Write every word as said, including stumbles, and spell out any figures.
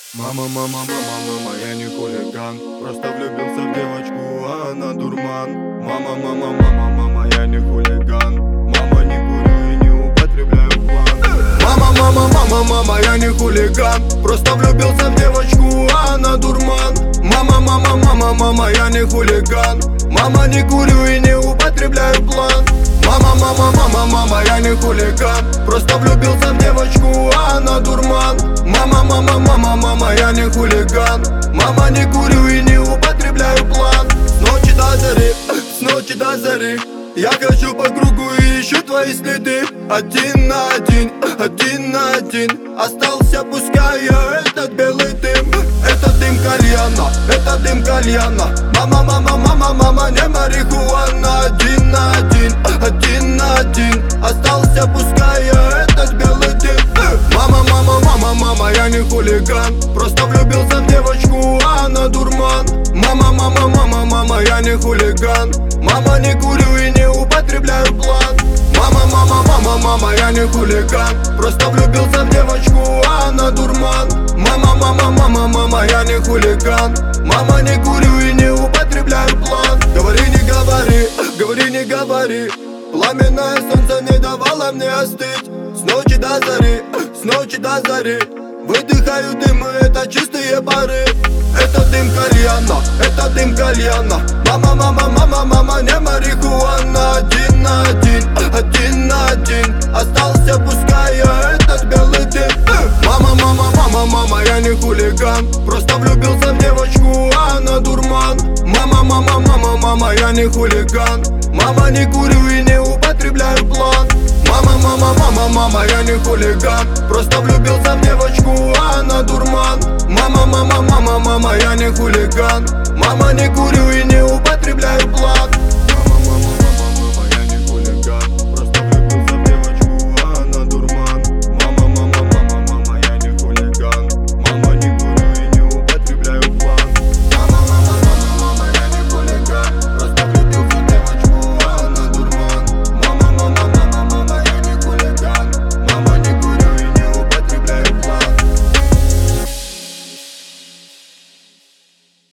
Мама, мама, мама, мама, я не хулиган. Просто влюбился в девочку, а она дурман. Мама, мама, мама, мама, я не хулиган. Мама, не курю и не употребляю план. Мама, мама, мама, мама, я не хулиган. Просто влюбился в девочку, а она дурман. Мама, мама, мама, мама, я не хулиган. Мама, не курю и не употребляю план. Мама, мама, мама, мама, я не хулиган. Просто влюбился в девочку, а она дурман. Мама, мама, мама, мама, я не хулиган. Мама, не курю и не употребляю план. С ночи до зари, с ночи до зари я хожу по кругу и ищу твои следы. Один на один, один на один остался, пускай я этот белый дым. Это дым кальяна, это дым кальяна. Мама, мама, мама, мама, не марихуана. Один на один, один на один остался, пускай я этот белый дым. Мама, мама, мама, мама, я не хулиган. Просто влюбился в девочку, а она дурман. Мама, мама, мама, мама, я не хулиган. Мама, не курю и не употребляю план. Мама, мама, мама, мама, я не хулиган. Просто влюбился в девочку, а она дурман. Мама, мама, мама, мама, я не хулиган. Мама, не курю и не употребляю план. Говори, не говори, говори, не говори. Пламенное солнце не давало мне остыть. С ночи до зари, с ночи до зари выдыхаю дым, и это чистые пары. Это дым кальяна, это дым кальяна. Мама, мама, мама, мама, не марихуана. Один на один, один на один остался, пускай я этот белый дым. Мама, мама, мама, мама, я не хулиган. Просто влюбился в девочку, а она дурман. Мама, мама, мама, мама, я не хулиган. Мама, не курю и не употребляю план. Мама, мама, мама, мама, я не хулиган. Просто влюбился в девочку, а она дурман. Мама, мама, мама, мама, я не хулиган. Мама, не курю и не употребляю план.